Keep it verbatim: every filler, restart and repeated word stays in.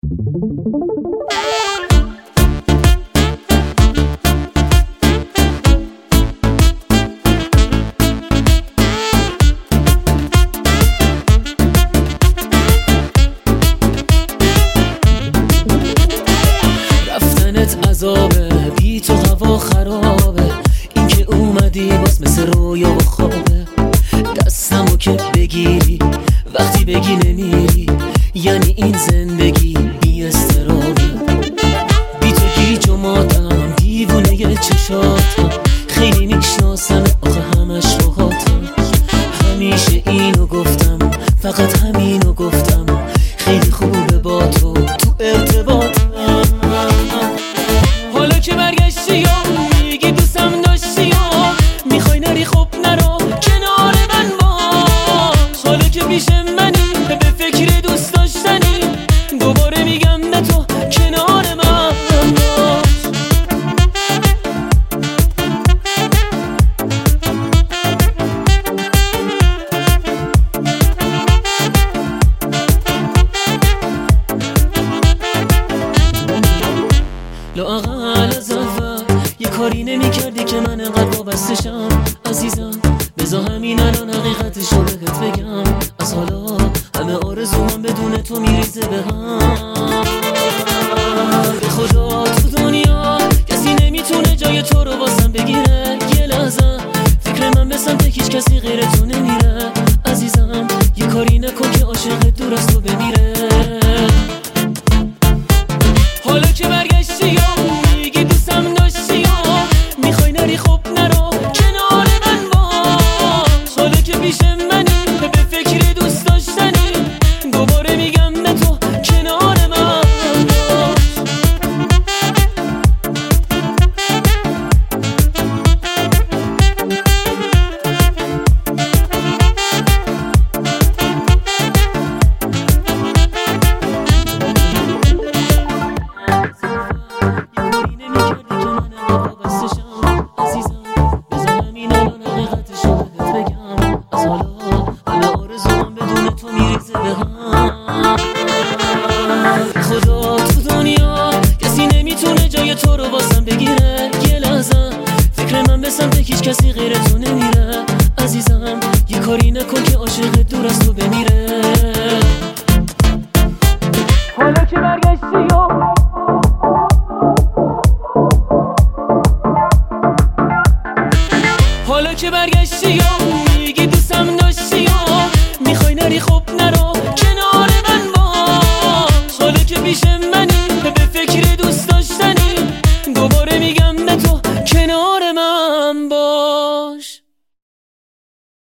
عذابه، بی تو هوا خرابه، این که اومدی باز مثل رویا و خوابه. دستمو که بگیری وقتی بگی نمیری، یعنی این زندگی بی استرابه. بی تو گیج و ماتم، دیوونه ی چشاتم، خیلی میشناسم آخه همش باهاتم. همیشه اینو گفتم، فقط همینو گفتم، خیلی خوبه با تو تو ارتباطم. حالا که برگشتی یا میگی دوستم داشتی یا میخوای نری، خب نرو کنار من باش. حالا که پیش منی به فکر دوست داشتنی، دوباره میگم نه تو کنار من باش. لااقل از اول یه کاری نمی کردی که من انقدر وابستشم عزیزم. بذار همین الان حقیقتشو بهت بگم، از حالا همه آرزوام بدون تو میریزه به هم.